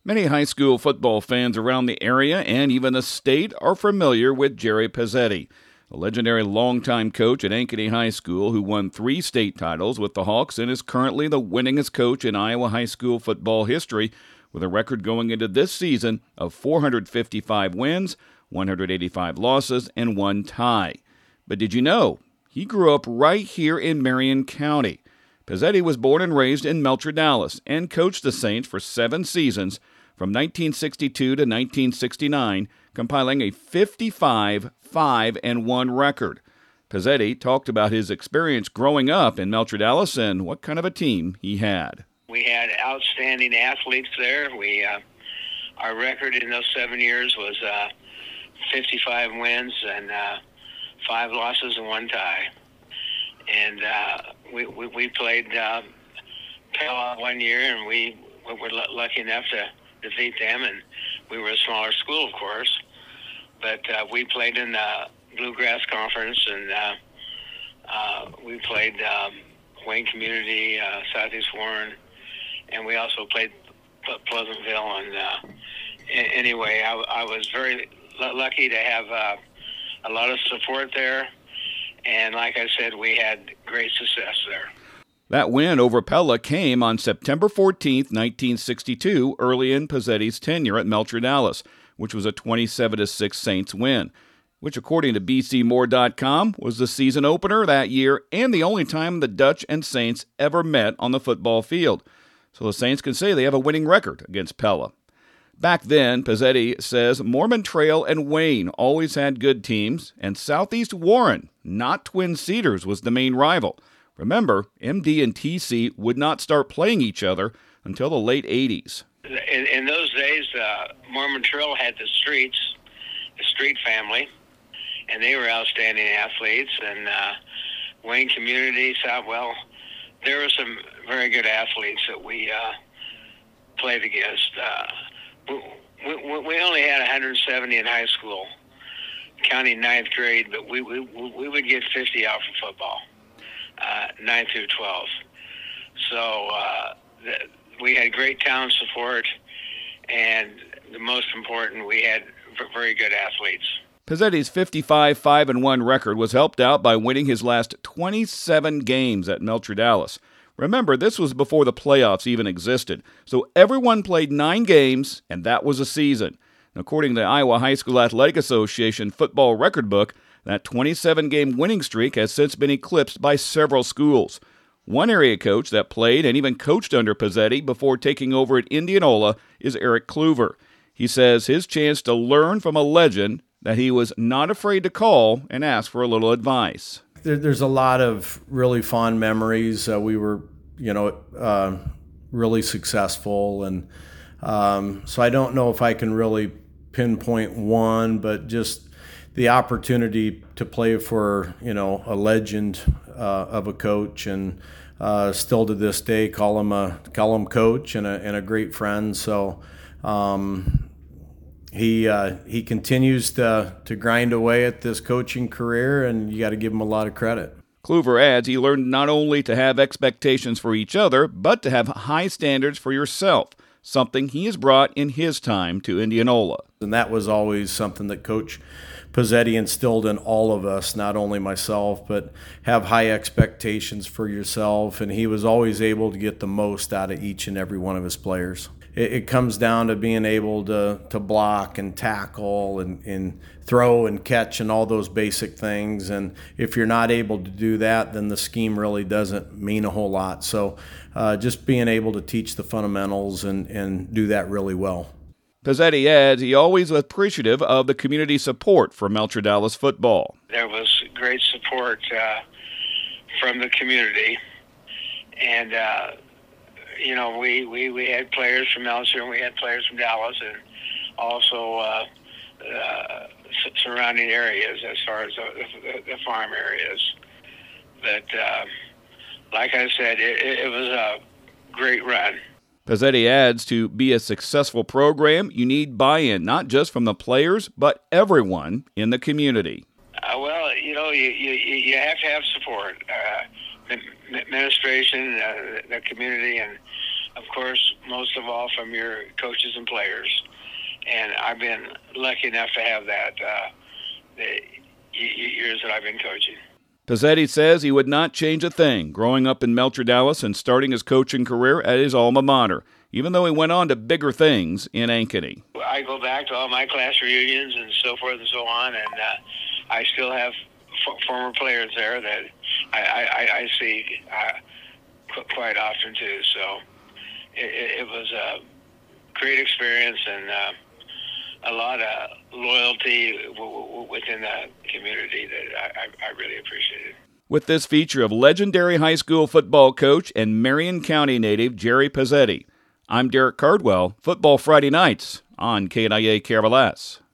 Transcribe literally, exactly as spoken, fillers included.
Many high school football fans around the area and even the state are familiar with Jerry Pezzetti, a legendary longtime coach at Ankeny High School who won three state titles with the Hawks and is currently the winningest coach in Iowa high school football history, with a record going into this season of four hundred fifty-five wins, one hundred eighty-five losses, and one tie. But did you know he grew up right here in Marion County? Pezzetti was born and raised in Melcher, Dallas, and coached the Saints for seven seasons from nineteen sixty-two to nineteen sixty-nine, compiling a fifty-five five and one record. Pezzetti talked about his experience growing up in Melcher, Dallas, and what kind of a team he had. We had outstanding athletes there. We uh, our record in those seven years was uh, fifty-five wins and uh, five losses and one tie. And uh, we, we we played uh, Pella one year, and we, we were l- lucky enough to defeat them. And we were a smaller school, of course, but uh, we played in the Bluegrass Conference, and uh, uh, we played um, Wayne Community, uh, Southeast Warren, and we also played P- Pleasantville. And uh, a- anyway, I, I was very l- lucky to have uh, a lot of support there. And like I said, we had great success there. That win over Pella came on September fourteenth, nineteen sixty-two, early in Pezzetti's tenure at Melcher, Dallas, which was a twenty-seven to six Saints win, which, according to B C More dot com, was the season opener that year and the only time the Dutch and Saints ever met on the football field. So the Saints can say they have a winning record against Pella. Back then, Pezzetti says Mormon Trail and Wayne always had good teams, and Southeast Warren, not Twin Cedars, was the main rival. Remember, M D and T C would not start playing each other until the late eighties. In, in those days, uh, Mormon Trail had the Streets, the Street family, and they were outstanding athletes. And uh, Wayne Community, Southwell, there were some very good athletes that we uh, played against. Uh, We, we, we only had one hundred seventy in high school, counting ninth grade, but we we, we would get fifty out for football, uh, nine through twelve. So uh, the, we had great talent support, and the most important, we had very good athletes. Pezzetti's fifty-five five and one record was helped out by winning his last twenty-seven games at Melcher, Dallas. Remember, this was before the playoffs even existed, so everyone played nine games, and that was a season. According to the Iowa High School Athletic Association football record book, that twenty-seven game winning streak has since been eclipsed by several schools. One area coach that played and even coached under Pezzetti before taking over at Indianola is Eric Kluver. He says his chance to learn from a legend that he was not afraid to call and ask for a little advice. There, there's a lot of really fond memories. Uh, we were, you know, uh, really successful. And um, so I don't know if I can really pinpoint one, but just the opportunity to play for, you know, a legend uh, of a coach, and uh, still to this day call him a call him coach and a, and a great friend. So um, He uh, he continues to to grind away at this coaching career, and you got to give him a lot of credit. Kluver adds he learned not only to have expectations for each other, but to have high standards for yourself, something he has brought in his time to Indianola. And that was always something that Coach Pezzetti instilled in all of us, not only myself, but have high expectations for yourself, and he was always able to get the most out of each and every one of his players. It comes down to being able to, to block and tackle and, and throw and catch and all those basic things. And if you're not able to do that, then the scheme really doesn't mean a whole lot. So uh, just being able to teach the fundamentals and, and do that really well. Pezzetti adds he always was appreciative of the community support for Melcher Dallas football. There was great support uh, from the community. And uh You know, we, we, we had players from Melcher, and we had players from Dallas, and also uh, uh, surrounding areas as far as the, the, the farm areas. But uh, like I said, it, it was a great run. Pezzetti adds to be a successful program, you need buy-in, not just from the players, but everyone in the community. Uh, well, you know, you, you, you have to have support. Uh, administration, uh, the community, and of course, most of all from your coaches and players. And I've been lucky enough to have that uh, the years that I've been coaching. Pizzetti says he would not change a thing growing up in Melcher, Dallas, and starting his coaching career at his alma mater, even though he went on to bigger things in Ankeny. I go back to all my class reunions and so forth and so on, and uh, I still have f- former players there that I, I, I see uh, qu- quite often too. So it, it was a great experience and uh, a lot of loyalty w- w- within the community that I, I, I really appreciated. With this feature of legendary high school football coach and Marion County native Jerry Pizzetti, I'm Derek Cardwell, Football Friday Nights on K N I A K R L S.